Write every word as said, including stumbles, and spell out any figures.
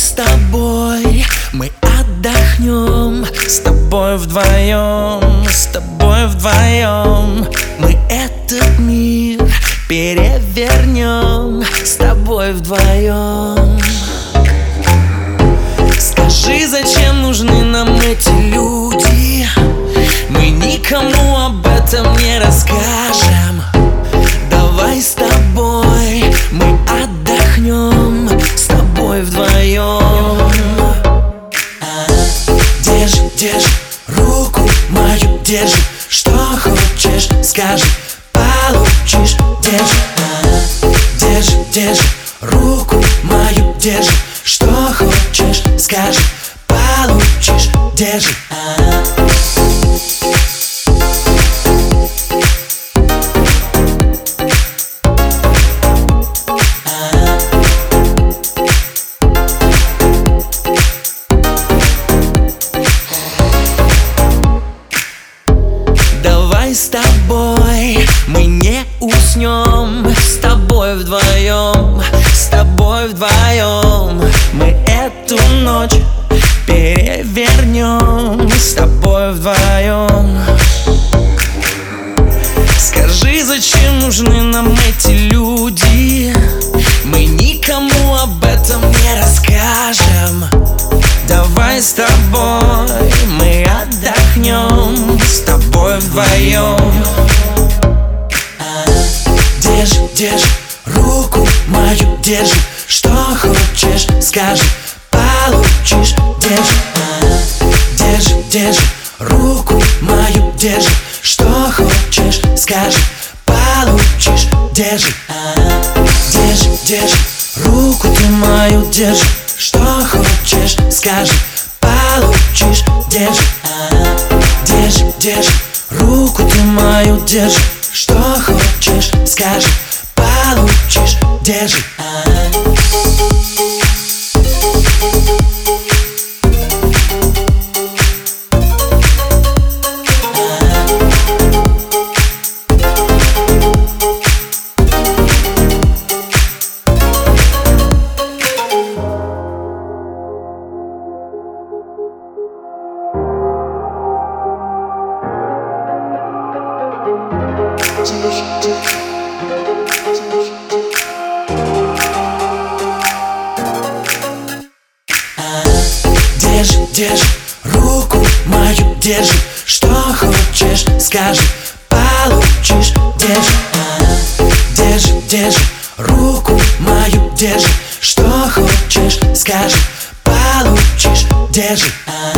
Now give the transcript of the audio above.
с тобой мы отдохнем, с тобой вдвоем, с тобой вдвоем. Мы этот мир перевернем, с тобой вдвоем. Скажи, зачем нужны нам эти люди? Мы никому об этом не расскажем. Давай с тобой мы отдохнем, с тобой вдвоем. Держи, держи руку мою, держи, что хочешь, скажи, получишь. Держи, держи, держи руку мою, держи, что хочешь, скажи, получишь. Держи. Давай с тобой мы не уснем, с тобой вдвоем, с тобой вдвоем. Мы эту ночь перевернем, с тобой вдвоем. Скажи, зачем нужны нам эти люди? Мы никому об этом не расскажем. Давай с тобой мы отдохнем, с тобой вдвоем. Держи, держи руку мою, держи, что хочешь, скажи, получишь. Держи, держи, держи руку мою, держи, что хочешь, скажи, получишь. Держи, держи, держи руку ты мою, держи, что хочешь, скажи, получишь. Держи, держи, держи руку ты мою, держи, что хочешь, скажи, получишь. Держи. Держи, держи руку мою, держи, что хочешь, скажи, получишь. Держи, держи, держи руку мою, держи, что хочешь, скажи, получишь. Держи.